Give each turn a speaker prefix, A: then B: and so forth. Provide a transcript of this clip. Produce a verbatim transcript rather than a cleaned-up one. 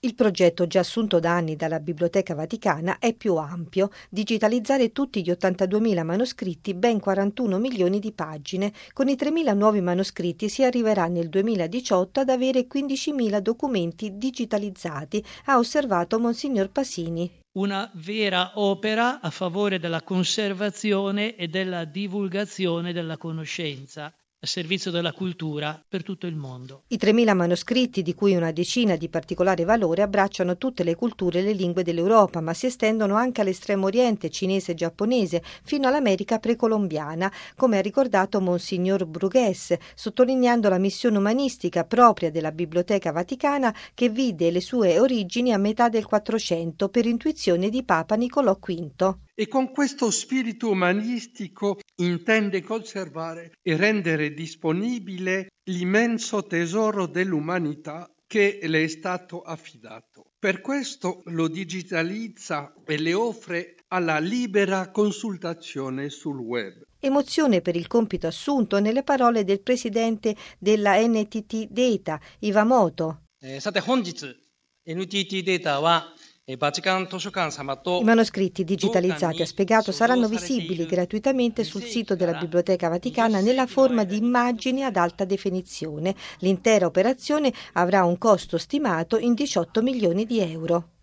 A: Il progetto, già assunto da anni dalla Biblioteca Vaticana, è più ampio: digitalizzare tutti gli ottantaduemila manoscritti, ben quarantuno milioni di pagine. Con i tremila nuovi manoscritti si arriverà nel duemiladiciotto ad avere quindicimila documenti digitalizzati, ha osservato Monsignor Pasini.
B: Una vera opera a favore della conservazione e della divulgazione della conoscenza, a servizio della cultura per tutto il mondo.
A: I tremila manoscritti, di cui una decina di particolare valore, abbracciano tutte le culture e le lingue dell'Europa, ma si estendono anche all'estremo oriente cinese e giapponese, fino all'America precolombiana, come ha ricordato Monsignor Brugués, sottolineando la missione umanistica propria della Biblioteca Vaticana, che vide le sue origini a metà del Quattrocento per intuizione di Papa Nicolò quinto.
C: E con questo spirito umanistico intende conservare e rendere disponibile l'immenso tesoro dell'umanità che le è stato affidato. Per questo lo digitalizza e le offre alla libera consultazione sul web.
A: Emozione per il compito assunto nelle parole del presidente della N T T Data, Iwamoto.
D: Eh, さて本日 エヌティーティー データは
A: I manoscritti digitalizzati, ha spiegato, saranno visibili gratuitamente sul sito della Biblioteca Vaticana nella forma di immagini ad alta definizione. L'intera operazione avrà un costo stimato in diciotto milioni di euro.